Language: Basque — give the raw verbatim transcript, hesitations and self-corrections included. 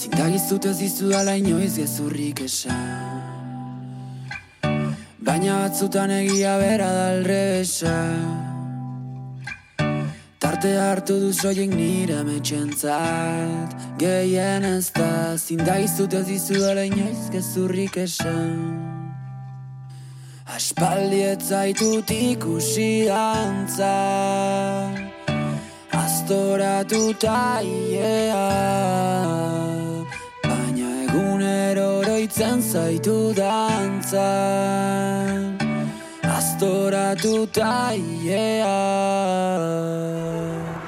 Zintagizut ez dizudala inoiz gezurrik esan, baina batzutan egia bera da alrebesa. Tarte hartu du soilik nire metxentzat, gehien ez da. Zintagizut ez dizudala inoiz gezurrik esan, aspaldi ez zaitut ikusi dantza, aztoratuta iea, baina egunero oroitzen zaitu dantza, aztoratuta iea.